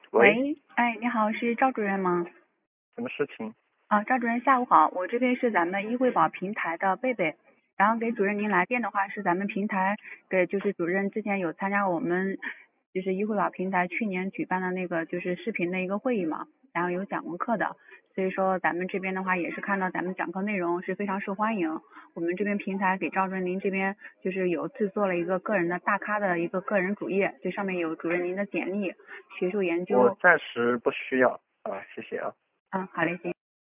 喂， 喂，哎，你好，是赵主任吗？ 什么事情？ 赵主任下午好，我这边是咱们医惠宝平台的贝贝，然后给主任您来电的话是咱们平台给就是主任之前有参加我们就是医惠宝平台去年举办的那个就是视频的一个会议嘛，然后有讲过课的，所以说咱们这边的话也是看到咱们讲课内容是非常受欢迎，我们这边平台给赵主任您这边就是有制作了一个个人的大咖的一个个人主页，这上面有主任您的简历、学术研我究。 暂时不需要啊，谢谢啊。 好嘞，行。